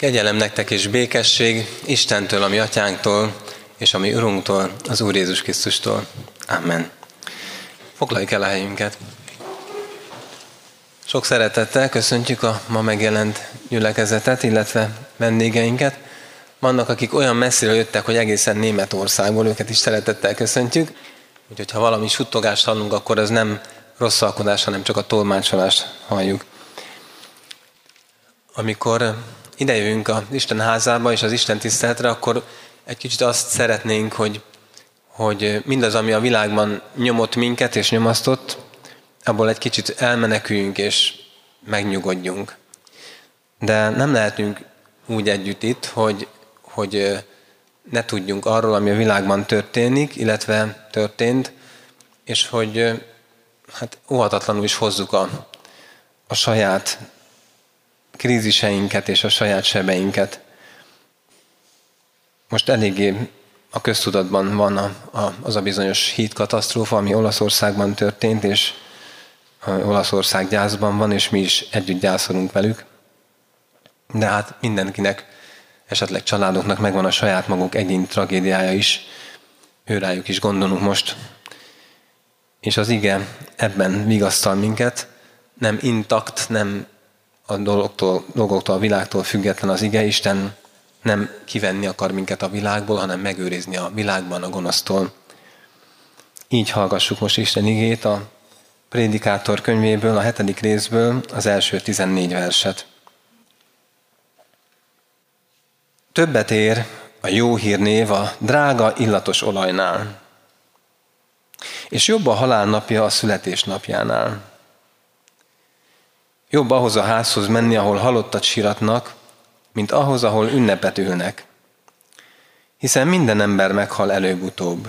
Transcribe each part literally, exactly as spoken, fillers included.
Kegyelem nektek és békesség Istentől, a mi atyánktól, és a mi Urunktól, az Úr Jézus Krisztustól. Amen. Foglaljuk el a helyünket. Sok szeretettel köszöntjük a ma megjelent gyülekezetet, illetve vendégeinket. Vannak, akik olyan messziről jöttek, hogy egészen Németországból, őket is szeretettel köszöntjük. Úgyhogy ha valami suttogást hallunk, akkor ez nem rosszalkodás, hanem csak a tolmácsolást halljuk. Amikor idejövünk az Isten házába és az Isten tiszteletre, akkor egy kicsit azt szeretnénk, hogy, hogy mindaz, ami a világban nyomott minket és nyomasztott, abból egy kicsit elmeneküljünk és megnyugodjunk. De nem lehetünk úgy együtt itt, hogy, hogy ne tudjunk arról, ami a világban történik, illetve történt, és hogy hát óhatatlanul is hozzuk a, a saját kríziseinket és a saját sebeinket. Most eléggé a köztudatban van a, a, az a bizonyos hídkatasztrófa, ami Olaszországban történt, és Olaszország gyászban van, és mi is együtt gyászolunk velük. De hát mindenkinek, esetleg családoknak megvan a saját maguk egyéni tragédiája is, őrájuk is gondolunk most. És az ige ebben vigasztal minket, nem intakt, nem a dolgoktól, dolgoktól, a világtól független az ige. Isten nem kivenni akar minket a világból, hanem megőrizni a világban a gonosztól. Így hallgassuk most Isten igét a Prédikátor könyvéből, a hetedik részből, az első tizennégy verset. Többet ér a jó hírnév a drága illatos olajnál, és jobb a halál napja a születés napjánál. Jobb ahhoz a házhoz menni, ahol halottat siratnak, mint ahhoz, ahol ünnepet ülnek. Hiszen minden ember meghal előbb-utóbb.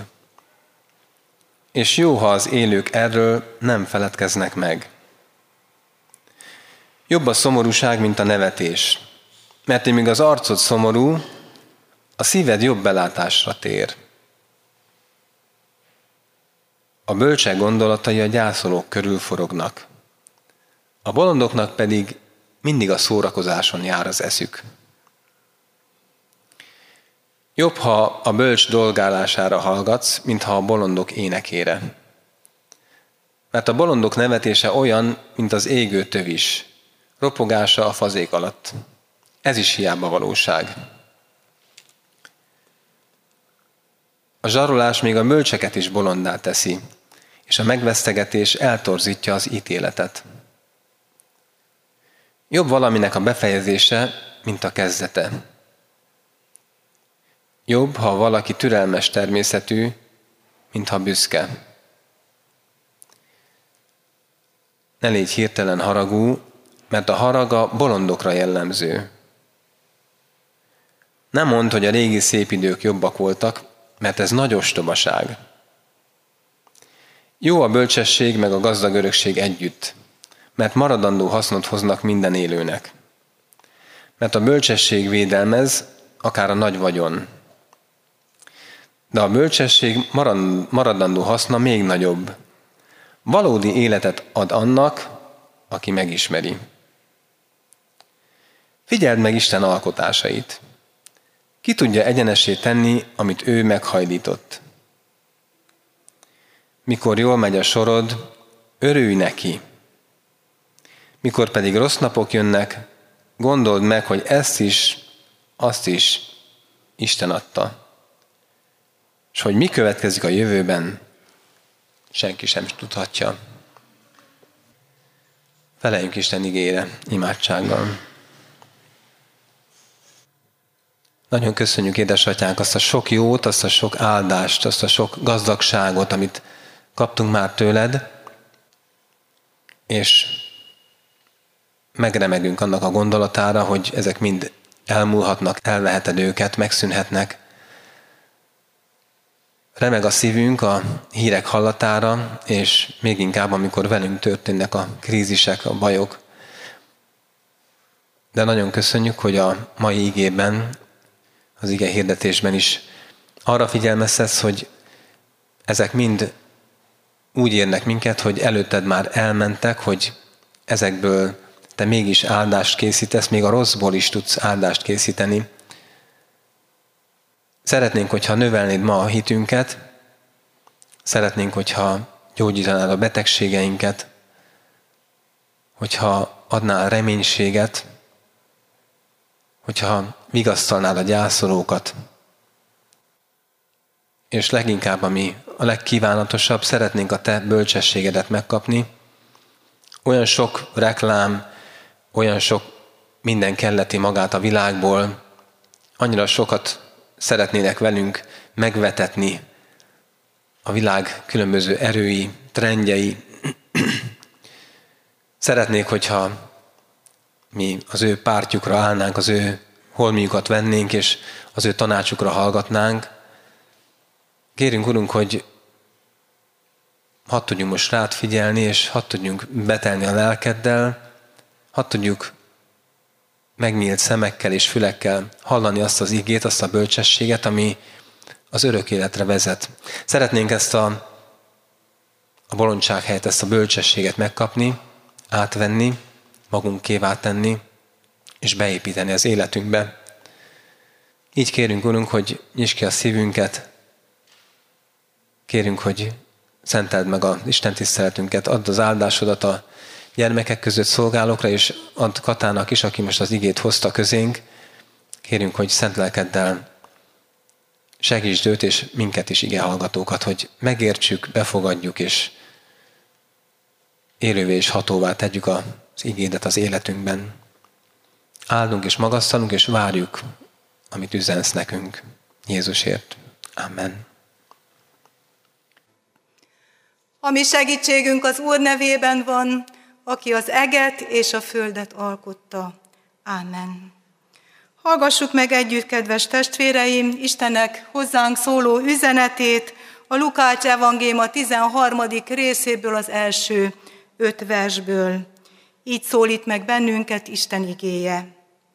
És jó, ha az élők erről nem feledkeznek meg. Jobb a szomorúság, mint a nevetés, mert míg az arcod szomorú, a szíved jobb belátásra tér. A bölcsek gondolatai a gyászolók körül forognak, a bolondoknak pedig mindig a szórakozáson jár az eszük. Jobb, ha a bölcs dolgálására hallgatsz, mint ha a bolondok énekére. Mert a bolondok nevetése olyan, mint az égő tövis, ropogása a fazék alatt. Ez is hiába valóság. A zsarolás még a bölcseket is bolondá teszi, és a megvesztegetés eltorzítja az ítéletet. Jobb valaminek a befejezése, mint a kezdete. Jobb, ha valaki türelmes természetű, mint ha büszke. Ne légy hirtelen haragú, mert a haraga bolondokra jellemző. Nem mondd, hogy a régi szép idők jobbak voltak, mert ez nagy ostobaság. Jó a bölcsesség meg a gazdag örökség együtt, mert maradandó hasznot hoznak minden élőnek. Mert a bölcsesség védelmez, akár a nagy vagyon. De a bölcsesség maradandó haszna még nagyobb. Valódi életet ad annak, aki megismeri. Figyeld meg Isten alkotásait. Ki tudja egyenessé tenni, amit ő meghajlított? Mikor jól megy a sorod, örülj neki. Mikor pedig rossz napok jönnek, gondold meg, hogy ezt is, azt is Isten adta. És hogy mi következik a jövőben, senki sem tudhatja. Feleljünk Isten igére imádsággal. Nagyon köszönjük, édesatyánk, azt a sok jót, azt a sok áldást, azt a sok gazdagságot, amit kaptunk már tőled, és megremegünk annak a gondolatára, hogy ezek mind elmúlhatnak, elveheted őket, megszűnhetnek. Remeg a szívünk a hírek hallatára, és még inkább, amikor velünk történnek a krízisek, a bajok. De nagyon köszönjük, hogy a mai igében, az ige hirdetésben is arra figyelmeztetsz, hogy ezek mind úgy érnek minket, hogy előtted már elmentek, hogy ezekből te mégis áldást készítesz, még a rosszból is tudsz áldást készíteni. Szeretnénk, hogyha növelnéd ma a hitünket, szeretnénk, hogyha gyógyítanád a betegségeinket, hogyha adnál reménységet, hogyha vigasztalnád a gyászolókat. És leginkább, ami a legkívánatosabb, szeretnénk a te bölcsességedet megkapni. Olyan sok reklám, olyan sok minden kelleti magát a világból, annyira sokat szeretnének velünk megvetetni a világ különböző erői, trendjei. Szeretnék, hogyha mi az ő pártjukra állnánk, az ő holmiukat vennénk, és az ő tanácsukra hallgatnánk. Kérünk, Urunk, hogy hadd tudjunk most rád figyelni, és hadd tudjunk betelni a lelkeddel, hadd tudjuk megnyílt szemekkel és fülekkel hallani azt az igét, azt a bölcsességet, ami az örök életre vezet. Szeretnénk ezt a, a bolondság helyett, ezt a bölcsességet megkapni, átvenni, magunkévá tenni, és beépíteni az életünkbe. Így kérünk, Urunk, hogy nyisd ki a szívünket, kérünk, hogy szenteld meg az Isten tiszteletünket, add az áldásodat a gyermekek között szolgálókra, és add Katának is, aki most az igét hozta közénk. Kérünk, hogy szent lelkeddel segítsd őt, és minket is igehallgatókat, hogy megértsük, befogadjuk, és élővé és hatóvá tegyük az igédet az életünkben. Áldunk és magasztalunk, és várjuk, amit üzensz nekünk. Jézusért. Amen. A mi segítségünk az Úr nevében van, aki az eget és a földet alkotta. Ámen. Hallgassuk meg együtt, kedves testvéreim, Istennek hozzánk szóló üzenetét, a Lukács evangéliuma tizenharmadik részéből, az első öt versből. Így szólít meg bennünket Isten igéje.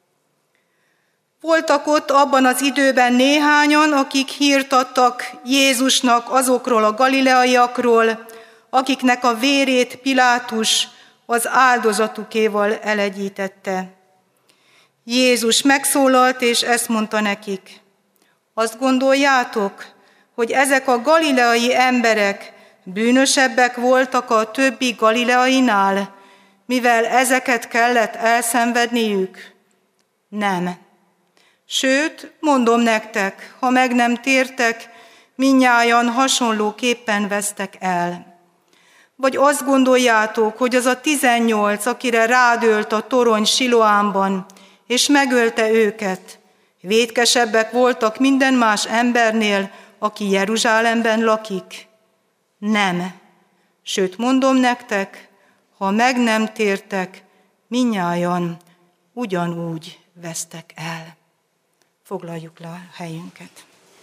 Voltak ott abban az időben néhányan, akik hírt adtak Jézusnak azokról a galileaiakról, akiknek a vérét Pilátus az áldozatukéval elegyítette. Jézus megszólalt, és ezt mondta nekik: azt gondoljátok, hogy ezek a galileai emberek bűnösebbek voltak a többi galileainál, mivel ezeket kellett elszenvedniük? Nem. Sőt, mondom nektek, ha meg nem tértek, mindnyájan hasonlóképpen vesztek el. Vagy azt gondoljátok, hogy az a tizennyolc, akire rádőlt a torony Siloánban, és megölte őket, vétkesebbek voltak minden más embernél, aki Jeruzsálemben lakik? Nem. Sőt, mondom nektek, ha meg nem tértek, mindnyájan ugyanúgy vesztek el. Foglaljuk le a helyünket.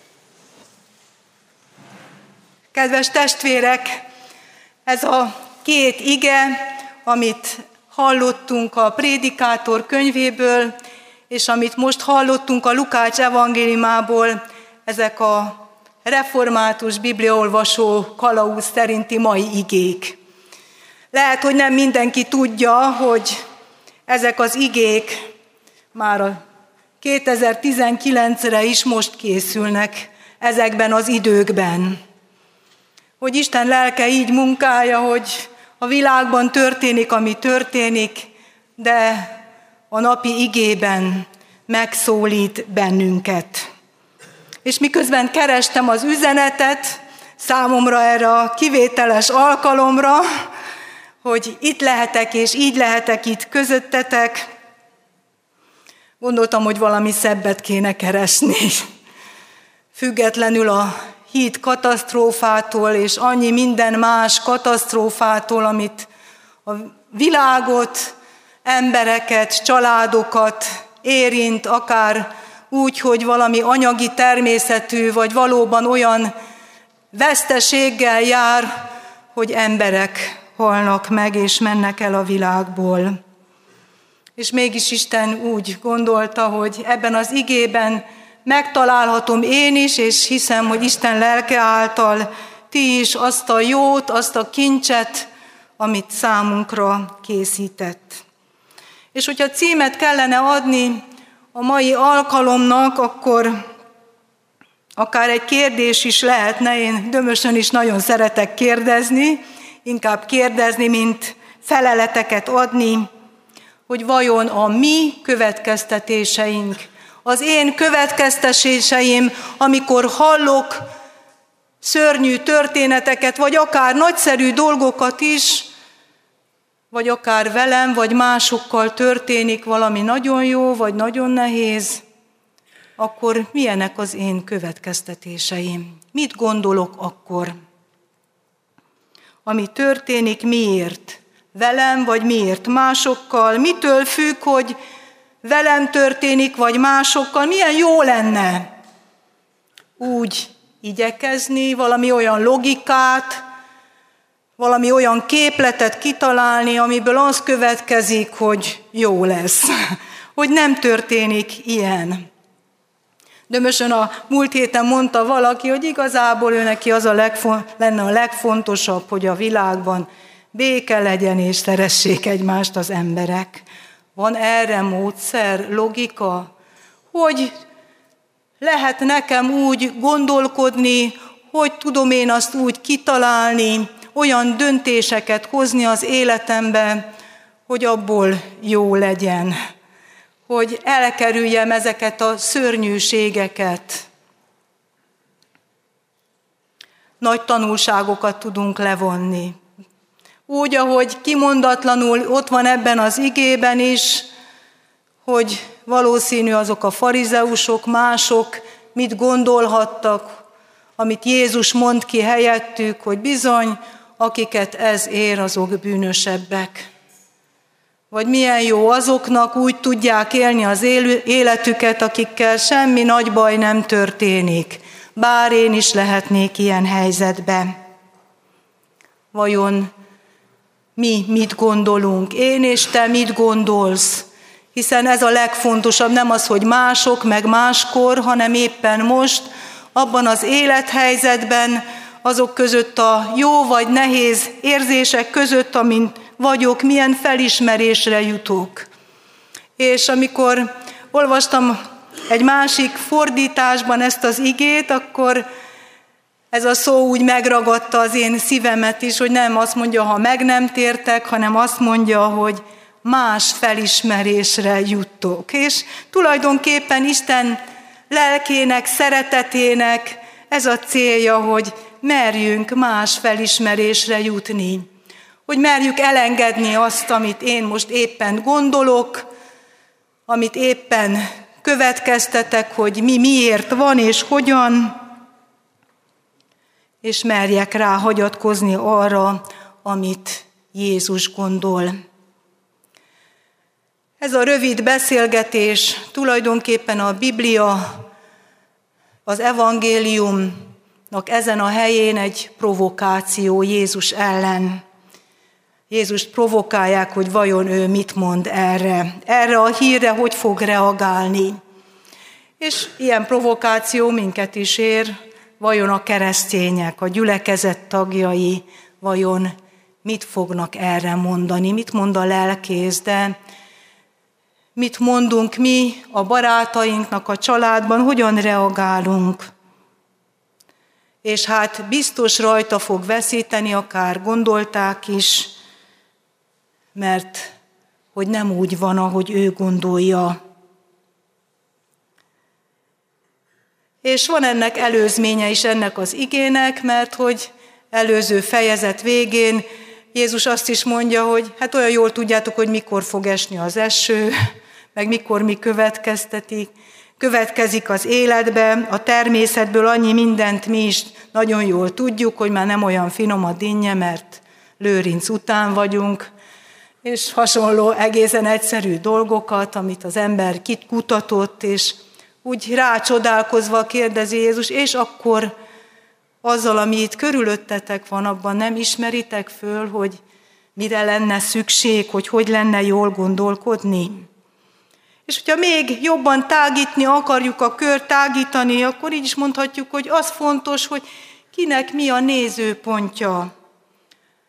Kedves testvérek, ez a két ige, amit hallottunk a prédikátor könyvéből, és amit most hallottunk a Lukács evangéliumából, ezek a református bibliaolvasó kalauz szerinti mai igék. Lehet, hogy nem mindenki tudja, hogy ezek az igék már a kétezer-tizenkilencre is most készülnek ezekben az időkben. Hogy Isten lelke így munkálja, hogy a világban történik, ami történik, de a napi igében megszólít bennünket. És miközben kerestem az üzenetet számomra erre a kivételes alkalomra, hogy itt lehetek és így lehetek itt közöttetek, gondoltam, hogy valami szebbet kéne keresni. Függetlenül a híd katasztrófától és annyi minden más katasztrófától, amit a világot, embereket, családokat érint, akár úgy, hogy valami anyagi természetű, vagy valóban olyan veszteséggel jár, hogy emberek halnak meg és mennek el a világból. És mégis Isten úgy gondolta, hogy ebben az igében megtalálhatom én is, és hiszem, hogy Isten lelke által ti is azt a jót, azt a kincset, amit számunkra készített. És hogyha címet kellene adni a mai alkalomnak, akkor akár egy kérdés is lehetne. Én Dömösön is nagyon szeretek kérdezni, inkább kérdezni, mint feleleteket adni, hogy vajon a mi következtetéseink, az én következtetéseim, amikor hallok szörnyű történeteket, vagy akár nagyszerű dolgokat is, vagy akár velem, vagy másokkal történik valami nagyon jó, vagy nagyon nehéz, akkor milyenek az én következtetéseim? Mit gondolok akkor? Ami történik, miért? Velem, vagy miért másokkal? Mitől függ, hogy velem történik, vagy másokkal? Milyen jó lenne úgy igyekezni, valami olyan logikát, valami olyan képletet kitalálni, amiből az következik, hogy jó lesz, hogy nem történik ilyen. Dömösön a múlt héten mondta valaki, hogy igazából ő neki az a legfon- lenne a legfontosabb, hogy a világban béke legyen és szeressék egymást az emberek. Van erre módszer, logika, hogy lehet nekem úgy gondolkodni, hogy tudom én azt úgy kitalálni, olyan döntéseket hozni az életembe, hogy abból jó legyen, hogy elkerüljem ezeket a szörnyűségeket. Nagy tanulságokat tudunk levonni. Úgy, ahogy kimondatlanul ott van ebben az igében is, hogy valószínű azok a farizeusok, mások mit gondolhattak, amit Jézus mond ki helyettük, hogy bizony, akiket ez ér, azok bűnösebbek. Vagy milyen jó azoknak, úgy tudják élni az életüket, akikkel semmi nagy baj nem történik, bár én is lehetnék ilyen helyzetben. Vajon mi mit gondolunk? Én és te mit gondolsz? Hiszen ez a legfontosabb, nem az, hogy mások, meg máskor, hanem éppen most, abban az élethelyzetben, azok között a jó vagy nehéz érzések között, amin vagyok, milyen felismerésre jutok. És amikor olvastam egy másik fordításban ezt az igét, akkor ez a szó úgy megragadta az én szívemet is, hogy nem azt mondja, ha meg nem tértek, hanem azt mondja, hogy más felismerésre juttok. És tulajdonképpen Isten lelkének, szeretetének ez a célja, hogy merjünk más felismerésre jutni. Hogy merjük elengedni azt, amit én most éppen gondolok, amit éppen következtetek, hogy mi miért van és hogyan, és merjek rá hagyatkozni arra, amit Jézus gondol. Ez a rövid beszélgetés tulajdonképpen a Biblia, az evangéliumnak ezen a helyén egy provokáció Jézus ellen. Jézust provokálják, hogy vajon ő mit mond erre. Erre a hírre hogy fog reagálni. És ilyen provokáció minket is ér, vajon a keresztények, a gyülekezet tagjai, vajon mit fognak erre mondani, mit mond a lelkész, de mit mondunk mi a barátainknak a családban, hogyan reagálunk. És hát biztos rajta fog veszíteni, akár gondolták is, mert hogy nem úgy van, ahogy ő gondolja. És van ennek előzménye is ennek az igének, mert hogy előző fejezet végén Jézus azt is mondja, hogy hát olyan jól tudjátok, hogy mikor fog esni az eső, meg mikor mi következtetik, következik az életbe, a természetből annyi mindent mi is nagyon jól tudjuk, hogy már nem olyan finom a dinnye, mert lőrinc után vagyunk, és hasonló egészen egyszerű dolgokat, amit az ember kutatott, és úgy rácsodálkozva kérdezi Jézus, és akkor azzal, ami itt körülöttetek van, abban nem ismeritek föl, hogy mire lenne szükség, hogy hogy lenne jól gondolkodni. És hogyha még jobban tágítni akarjuk a kört, tágítani, akkor így is mondhatjuk, hogy az fontos, hogy kinek mi a nézőpontja.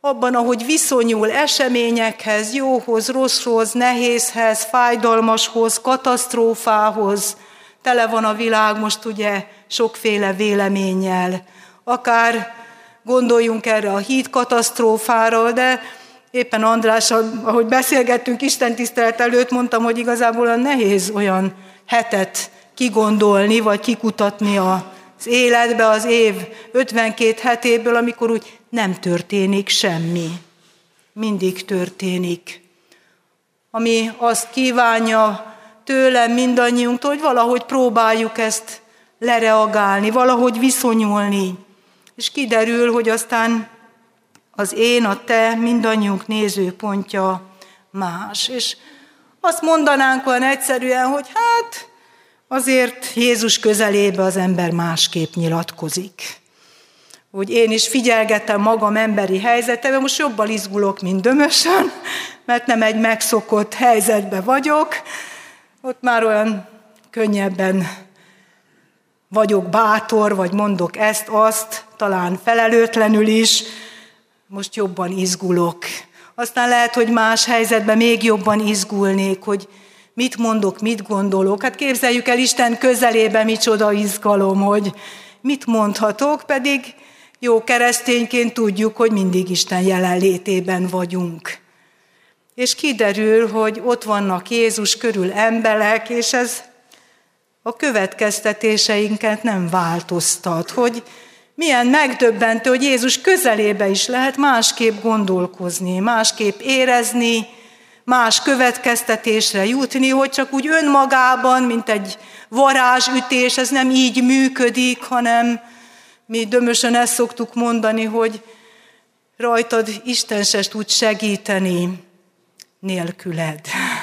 abban, ahogy viszonyul eseményekhez, jóhoz, rosszhoz, nehézhez, fájdalmashoz, katasztrófához. Tele van a világ most ugye sokféle véleménnyel. Akár gondoljunk erre a híd katasztrófára, de éppen Andrással, ahogy beszélgettünk istentisztelet előtt, mondtam, hogy igazából olyan nehéz olyan hetet kigondolni, vagy kikutatni az életbe az év ötvenkét hetéből, amikor úgy nem történik semmi. Mindig történik. Ami azt kívánja tőlem, mindannyiunktól, hogy valahogy próbáljuk ezt lereagálni, valahogy viszonyulni. És kiderül, hogy aztán az én, a te, mindannyiunk nézőpontja más. És azt mondanánk olyan egyszerűen, hogy hát azért Jézus közelébe az ember másképp nyilatkozik. Úgy én is figyelgettem magam emberi helyzetben, most jobban izgulok, mint Dömösön, mert nem egy megszokott helyzetben vagyok. Ott már olyan könnyebben vagyok bátor, vagy mondok ezt, azt, talán felelőtlenül is, most jobban izgulok. Aztán lehet, hogy más helyzetben még jobban izgulnék, hogy mit mondok, mit gondolok. Hát képzeljük el Isten közelébe micsoda izgalom, hogy mit mondhatok, pedig jó keresztényként tudjuk, hogy mindig Isten jelenlétében vagyunk. És kiderül, hogy ott vannak Jézus körül emberek, és ez a következtetéseinket nem változtat, hogy milyen megdöbbentő, hogy Jézus közelébe is lehet másképp gondolkozni, másképp érezni, más következtetésre jutni, hogy csak úgy önmagában, mint egy varázsütés, ez nem így működik, hanem mi Dömösön ezt szoktuk mondani, hogy rajtad Isten se tud segíteni nélküled.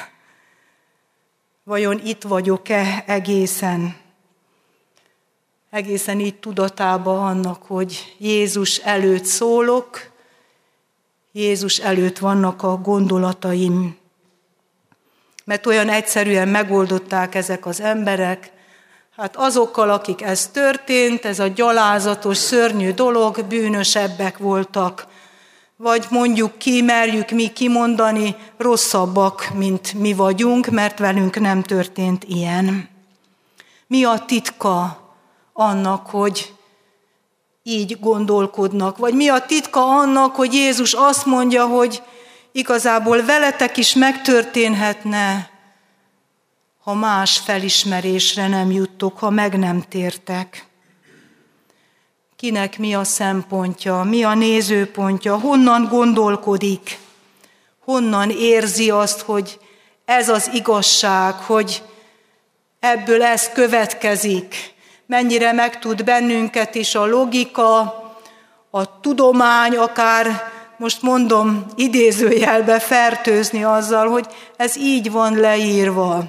Vajon itt vagyok-e egészen? Egészen így tudatában annak, hogy Jézus előtt szólok, Jézus előtt vannak a gondolataim. Mert olyan egyszerűen megoldották ezek az emberek, hát azokkal, akik ez történt, ez a gyalázatos, szörnyű dolog, bűnösebbek voltak, vagy mondjuk ki, merjük mi kimondani, rosszabbak, mint mi vagyunk, mert velünk nem történt ilyen. Mi a titka annak, hogy így gondolkodnak? Vagy mi a titka annak, hogy Jézus azt mondja, hogy igazából veletek is megtörténhetne, ha más felismerésre nem juttok, ha meg nem tértek? Kinek mi a szempontja, mi a nézőpontja, honnan gondolkodik, honnan érzi azt, hogy ez az igazság, hogy ebből ez következik, mennyire meg tud bennünket is a logika, a tudomány, akár most mondom idézőjelbe fertőzni azzal, hogy ez így van leírva.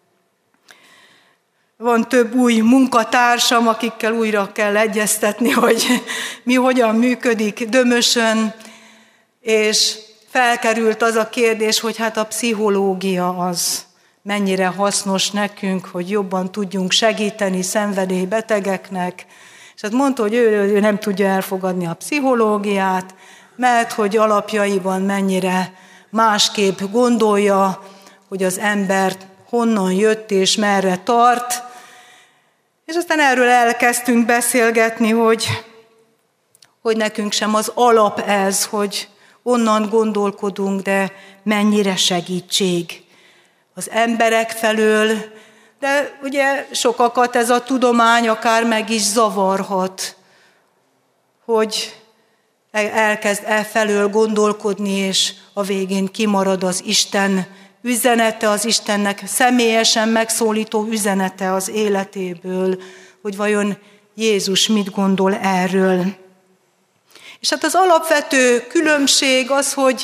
Van több új munkatársam, akikkel újra kell egyeztetni, hogy mi hogyan működik Dömösön, és felkerült az a kérdés, hogy hát a pszichológia az mennyire hasznos nekünk, hogy jobban tudjunk segíteni szenvedélybetegeknek. És hát mondta, hogy ő, ő nem tudja elfogadni a pszichológiát, mert hogy alapjaiban mennyire másképp gondolja, hogy az ember honnan jött és merre tart. És aztán erről elkezdtünk beszélgetni, hogy, hogy nekünk sem az alap ez, hogy onnan gondolkodunk, de mennyire segítség az emberek felől, de ugye sokakat ez a tudomány akár meg is zavarhat, hogy elkezd e felől gondolkodni, és a végén kimarad az Isten üzenete, az Istennek személyesen megszólító üzenete az életéből, hogy vajon Jézus mit gondol erről. És hát az alapvető különbség az, hogy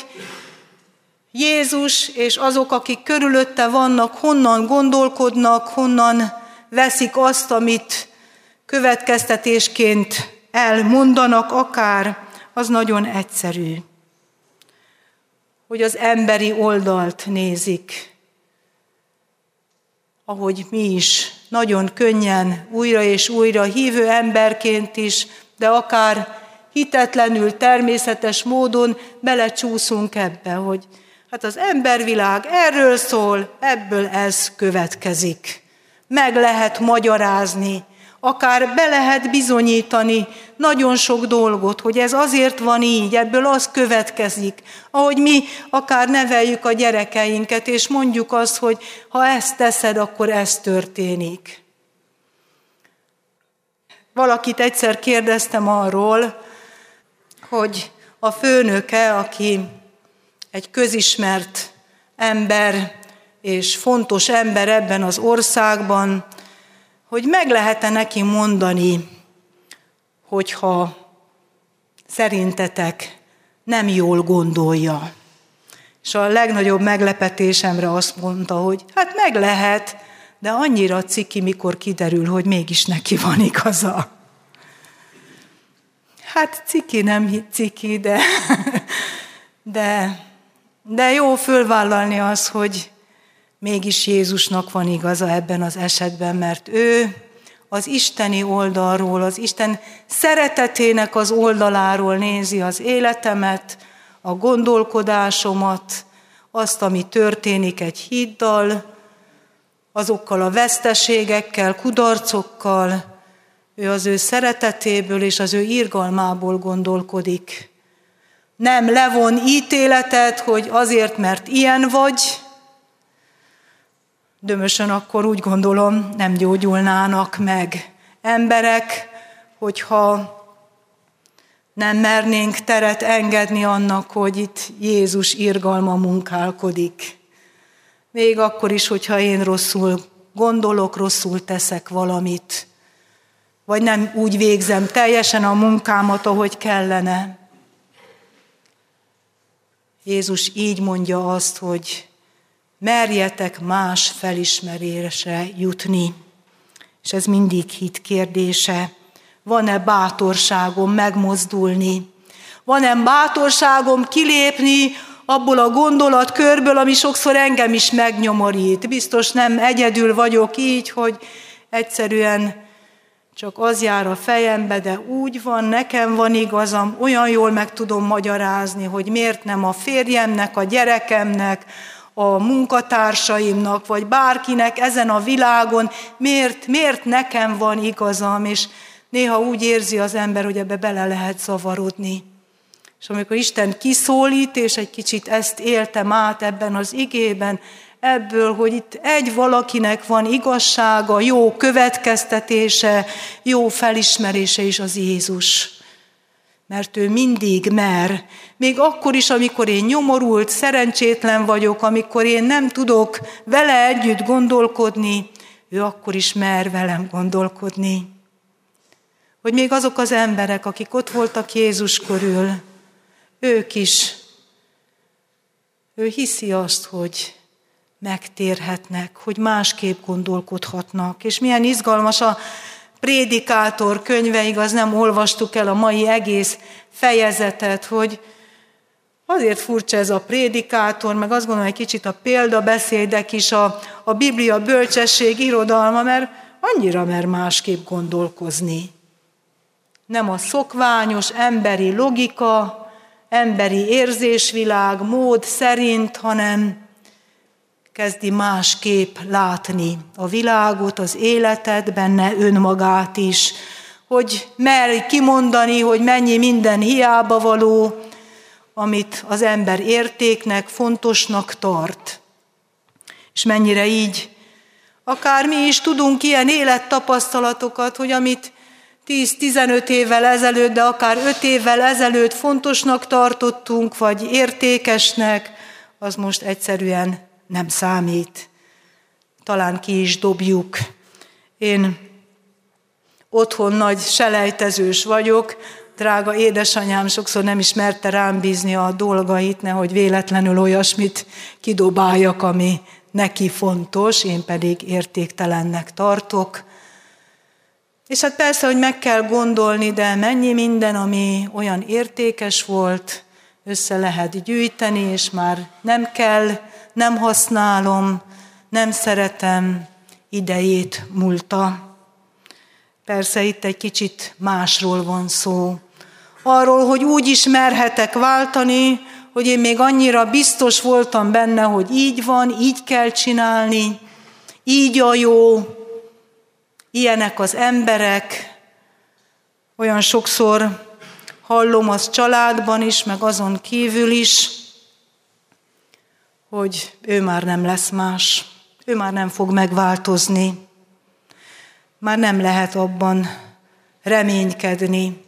Jézus és azok, akik körülötte vannak, honnan gondolkodnak, honnan veszik azt, amit következtetésként elmondanak akár, az nagyon egyszerű. Hogy az emberi oldalt nézik, ahogy mi is nagyon könnyen, újra és újra hívő emberként is, de akár hitetlenül, természetes módon belecsúszunk ebbe, hogy hát az embervilág erről szól, ebből ez következik. Meg lehet magyarázni, akár be lehet bizonyítani nagyon sok dolgot, hogy ez azért van így, ebből az következik. Ahogy mi akár neveljük a gyerekeinket, és mondjuk azt, hogy ha ezt teszed, akkor ez történik. Valakit egyszer kérdeztem arról, hogy a főnöke, aki egy közismert ember és fontos ember ebben az országban, hogy meg lehet-e neki mondani, hogyha szerintetek nem jól gondolja. És a legnagyobb meglepetésemre azt mondta, hogy hát meg lehet, de annyira ciki, mikor kiderül, hogy mégis neki van igaza. Hát ciki, nem ciki, de, de, de jó fölvállalni az, hogy mégis Jézusnak van igaza ebben az esetben, mert ő az isteni oldalról, az Isten szeretetének az oldaláról nézi az életemet, a gondolkodásomat, azt, ami történik egy híddal, azokkal a veszteségekkel, kudarcokkal. Ő az ő szeretetéből és az ő irgalmából gondolkodik. Nem levon ítéletet, hogy azért, mert ilyen vagy, dömösön akkor úgy gondolom, nem gyógyulnának meg emberek, hogyha nem mernénk teret engedni annak, hogy itt Jézus irgalma munkálkodik. Még akkor is, hogyha én rosszul gondolok, rosszul teszek valamit, vagy nem úgy végzem teljesen a munkámat, ahogy kellene. Jézus így mondja azt, hogy merjetek más felismerésre jutni. És ez mindig hit kérdése. Van-e bátorságom megmozdulni? Van-e bátorságom kilépni abból a gondolatkörből, ami sokszor engem is megnyomorít? Biztos nem egyedül vagyok így, hogy egyszerűen csak az jár a fejembe, de úgy van, nekem van igazam, olyan jól meg tudom magyarázni, hogy miért nem a férjemnek, a gyerekemnek, a munkatársaimnak, vagy bárkinek ezen a világon, miért, miért nekem van igazam, és néha úgy érzi az ember, hogy ebbe bele lehet zavarodni. És amikor Isten kiszólít, és egy kicsit ezt éltem át ebben az igében, ebből, hogy itt egy valakinek van igazsága, jó következtetése, jó felismerése is az Jézus. Mert ő mindig mer, még akkor is, amikor én nyomorult, szerencsétlen vagyok, amikor én nem tudok vele együtt gondolkodni, ő akkor is mer velem gondolkodni. Hogy még azok az emberek, akik ott voltak Jézus körül, ők is, ő hiszi azt, hogy megtérhetnek, hogy másképp gondolkodhatnak. És milyen izgalmas a Prédikátor könyve, igaz, nem olvastuk el a mai egész fejezetet, hogy azért furcsa ez a Prédikátor, meg azt gondolom, egy kicsit a példabeszédek is, a, a Biblia bölcsesség irodalma, mert annyira mer másképp gondolkozni. Nem a szokványos emberi logika, emberi érzésvilág, mód szerint, hanem kezdi másképp látni a világot, az életet, benne önmagát is, hogy mer kimondani, hogy mennyi minden hiába való, amit az ember értéknek, fontosnak tart. És mennyire így, akár mi is tudunk ilyen élettapasztalatokat, hogy amit tíz-tizenöt évvel ezelőtt, de akár öt évvel ezelőtt fontosnak tartottunk, vagy értékesnek, az most egyszerűen nem számít. Talán ki is dobjuk. Én otthon nagy selejtezős vagyok, drága édesanyám sokszor nem is merte rám bízni a dolgait, nehogy véletlenül olyasmit kidobáljak, ami neki fontos, én pedig értéktelennek tartok. És hát persze, hogy meg kell gondolni, de mennyi minden, ami olyan értékes volt, össze lehet gyűjteni, és már nem kell, nem használom, nem szeretem, idejét múlta. Persze itt egy kicsit másról van szó. arról, hogy úgy is merhetek váltani, hogy én még annyira biztos voltam benne, hogy így van, így kell csinálni, így a jó, ilyenek az emberek. Olyan sokszor hallom az családban is, meg azon kívül is, hogy ő már nem lesz más, ő már nem fog megváltozni, már nem lehet abban reménykedni.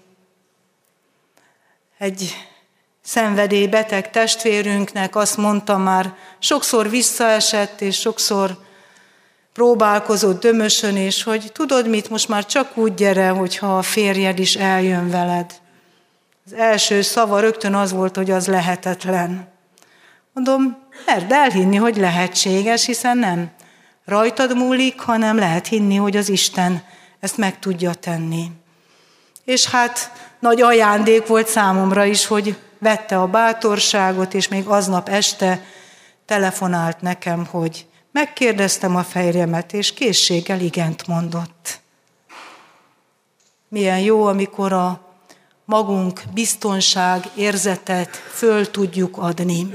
Egy szenvedélybeteg testvérünknek azt mondta, már sokszor visszaesett, és sokszor próbálkozott dömösön, és hogy tudod mit, most már csak úgy gyere, hogyha a férjed is eljön veled. Az első szava rögtön az volt, hogy az lehetetlen. Mondom, merd elhinni, hogy lehetséges, hiszen nem rajtad múlik, hanem lehet hinni, hogy az Isten ezt meg tudja tenni. És hát nagy ajándék volt számomra is, hogy vette a bátorságot, és még aznap este telefonált nekem, hogy megkérdeztem a férjemet, és készséggel igent mondott. Milyen jó, amikor a magunk biztonság érzetet föl tudjuk adni.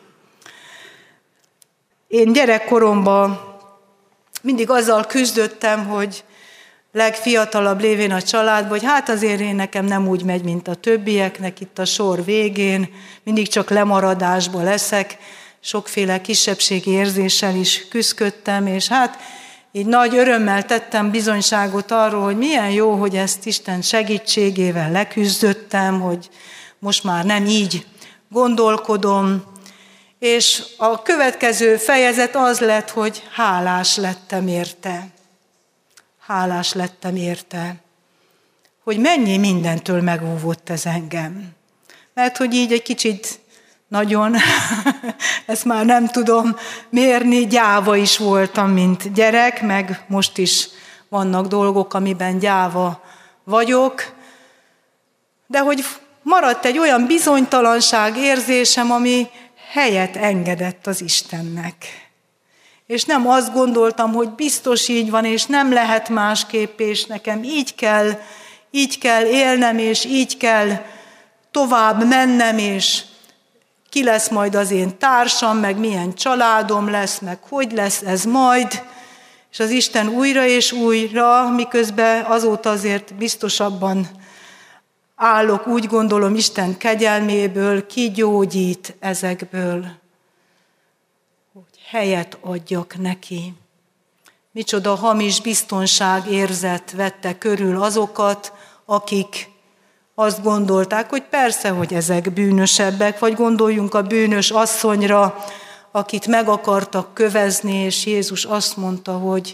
Én gyerekkoromban mindig azzal küzdöttem, hogy legfiatalabb lévén a családban, hogy hát azért én nekem nem úgy megy, mint a többieknek itt a sor végén, mindig csak lemaradásba leszek, sokféle kisebbségi érzéssel is küzdöttem, és hát így nagy örömmel tettem bizonyságot arról, hogy milyen jó, hogy ezt Isten segítségével leküzdöttem, hogy most már nem így gondolkodom, és a következő fejezet az lett, hogy hálás lettem érte. Hálás lettem érte, hogy mennyi mindentől megóvott ez engem. Mert hogy így egy kicsit nagyon, ezt már nem tudom mérni, gyáva is voltam, mint gyerek, meg most is vannak dolgok, amiben gyáva vagyok, de hogy maradt egy olyan bizonytalanság érzésem, ami helyet engedett az Istennek. És nem azt gondoltam, hogy biztos így van, és nem lehet másképp, és nekem így kell, így kell élnem, és így kell tovább mennem, és ki lesz majd az én társam, meg milyen családom lesz, meg hogy lesz ez majd. És az Isten újra és újra, miközben azóta azért biztosabban állok, úgy gondolom, Isten kegyelméből kigyógyít ezekből, hogy helyet adjak neki. Micsoda hamis biztonságérzet vette körül azokat, akik azt gondolták, hogy persze, hogy ezek bűnösebbek, vagy gondoljunk a bűnös asszonyra, akit meg akartak kövezni, és Jézus azt mondta, hogy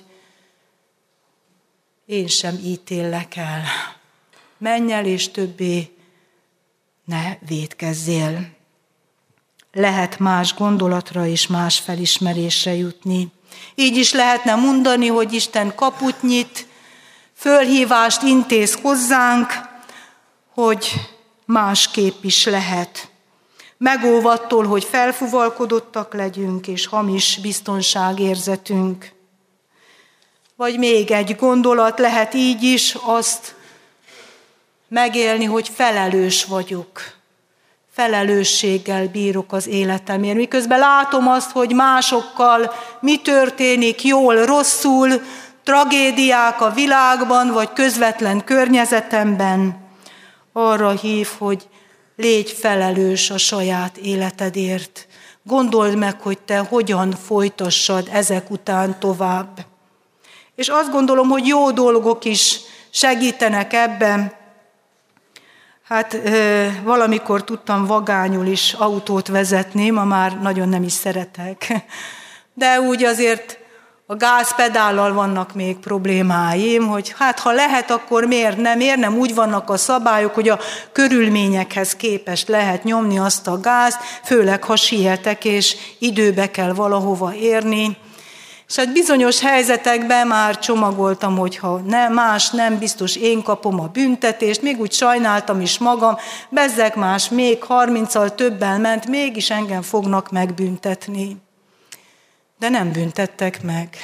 én sem ítéllek el. Menj el, és többé ne vétkezzél. Lehet más gondolatra és más felismerésre jutni. Így is lehetne mondani, hogy Isten kaput nyit, fölhívást intéz hozzánk, hogy másképp is lehet. Megóv attól, hogy felfuvalkodottak legyünk, és hamis biztonságérzetünk. Vagy még egy gondolat lehet így is azt megélni, hogy felelős vagyok. Felelősséggel bírok az életemért. Miközben látom azt, hogy másokkal mi történik jól, rosszul, tragédiák a világban, vagy közvetlen környezetemben, arra hív, hogy légy felelős a saját életedért. Gondold meg, hogy te hogyan folytassad ezek után tovább. És azt gondolom, hogy jó dolgok is segítenek ebben. Hát valamikor tudtam vagányul is autót vezetni, ma már nagyon nem is szeretek. De úgy azért a gázpedállal vannak még problémáim, hogy hát ha lehet, akkor miért nem? Miért nem úgy vannak a szabályok, hogy a körülményekhez képest lehet nyomni azt a gázt, főleg ha sietek, és időbe kell valahova érni. És hát bizonyos helyzetekben már csomagoltam, hogyha ne, más nem, biztos én kapom a büntetést, még úgy sajnáltam is magam, bezzeg más még harminccal többen ment, mégis engem fognak megbüntetni. De nem büntettek meg.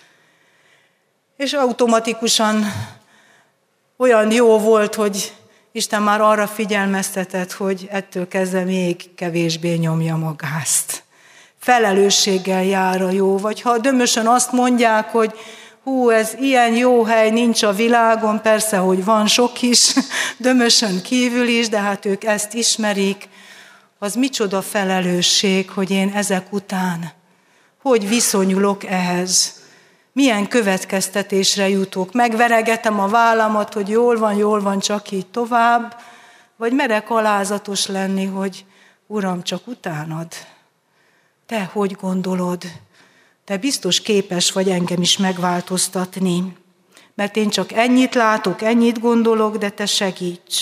És automatikusan olyan jó volt, hogy Isten már arra figyelmeztetett, hogy ettől kezdve még kevésbé nyomja a gázt. Felelősséggel jár a jó, vagy ha dömösen azt mondják, hogy hú, ez ilyen jó hely nincs a világon, persze, hogy van sok is, dömösön kívül is, de hát ők ezt ismerik, az micsoda felelősség, hogy én ezek után hogy viszonyulok ehhez. Milyen következtetésre jutok? Megveregetem a vállamat, hogy jól van, jól van, csak így tovább, vagy merek alázatos lenni, hogy Uram, csak utánad. Te hogy gondolod? Te biztos képes vagy engem is megváltoztatni, mert én csak ennyit látok, ennyit gondolok, de te segíts.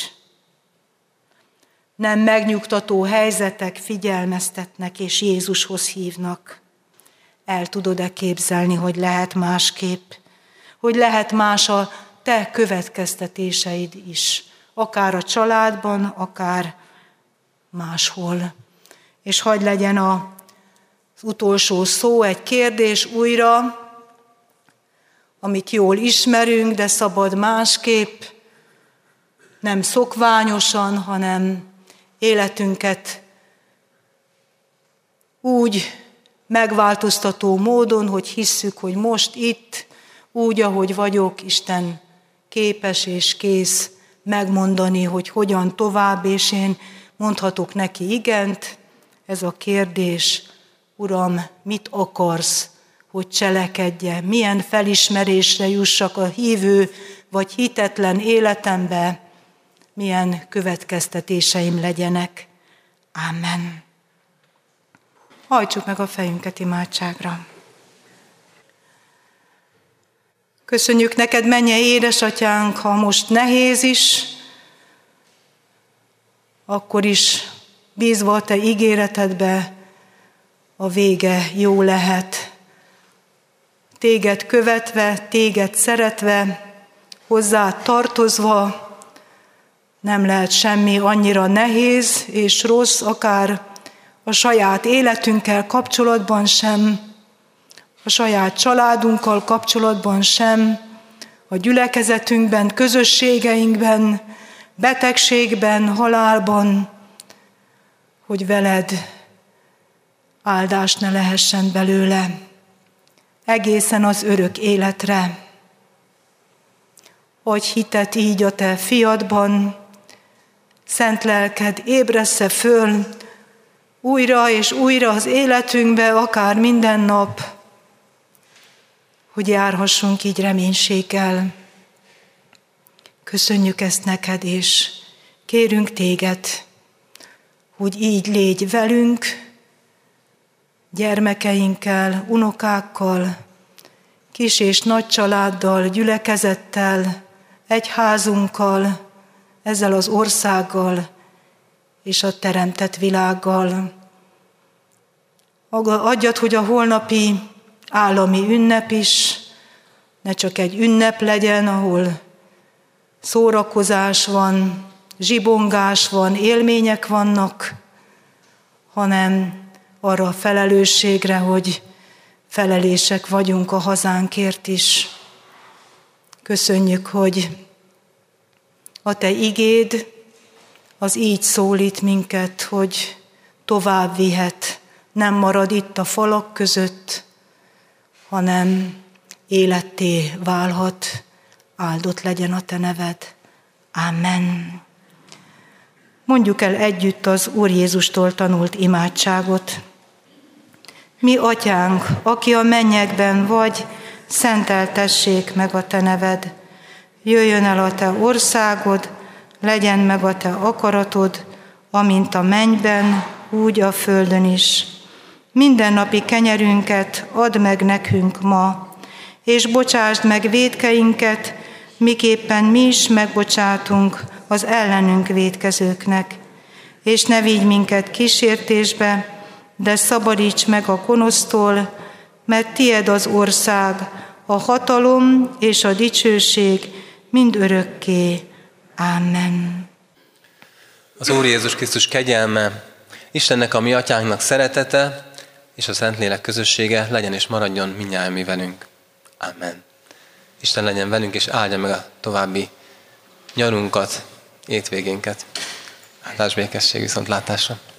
Nem megnyugtató helyzetek figyelmeztetnek és Jézushoz hívnak. El tudod-e képzelni, hogy lehet másképp? Hogy lehet más a te következtetéseid is, akár a családban, akár máshol. És hadd legyen az utolsó szó, egy kérdés újra, amit jól ismerünk, de szabad másképp, nem szokványosan, hanem életünket úgy megváltoztató módon, hogy hisszük, hogy most itt, úgy, ahogy vagyok, Isten képes és kész megmondani, hogy hogyan tovább, és én mondhatok neki igent. Ez a kérdés, Uram, mit akarsz, hogy cselekedje, milyen felismerésre jussak a hívő vagy hitetlen életembe, milyen következtetéseim legyenek. Amen. Hajtsuk meg a fejünket imádságra. Köszönjük neked, mennyei édesatyánk, ha most nehéz is, akkor is bízva a te ígéretedbe a vége jó lehet. Téged követve, téged szeretve, hozzá tartozva, nem lehet semmi annyira nehéz és rossz, akár a saját életünkkel kapcsolatban sem, a saját családunkkal kapcsolatban sem, a gyülekezetünkben, közösségeinkben, betegségben, halálban, hogy veled áldás ne lehessen belőle, egészen az örök életre. Adj hitet így a te fiadban, szent lelked ébressze föl újra és újra az életünkbe, akár minden nap, hogy járhassunk így reménységgel. Köszönjük ezt neked, és kérünk téged, hogy így légy velünk, gyermekeinkkel, unokákkal, kis és nagy családdal, gyülekezettel, egyházunkkal, ezzel az országgal és a teremtett világgal. Adjad, hogy a holnapi állami ünnep is ne csak egy ünnep legyen, ahol szórakozás van, zsibongás van, élmények vannak, hanem arra a felelősségre, hogy felelések vagyunk a hazánkért is. Köszönjük, hogy a te igéd az így szólít minket, hogy tovább vihet, nem marad itt a falak között, hanem életté válhat. Áldott legyen a te neved. Amen. Mondjuk el együtt az Úr Jézustól tanult imádságot. Mi atyánk, aki a mennyekben vagy, szenteltessék meg a te neved. Jöjjön el a te országod, legyen meg a te akaratod, amint a mennyben, úgy a földön is. Mindennapi kenyerünket add meg nekünk ma, és bocsásd meg vétkeinket, miképpen mi is megbocsátunk az ellenünk vétkezőknek. És ne vigy minket kísértésbe, de szabadíts meg a gonosztól, mert tied az ország, a hatalom és a dicsőség mind örökké. Amen. Az Úr Jézus Krisztus kegyelme, Istennek, a mi atyánknak szeretete, és a Szentlélek közössége legyen és maradjon mindnyájan mi velünk. Amen. Isten legyen velünk, és áldja meg a további nyarunkat, étvégénket. Áldás békesség, viszontlátásra!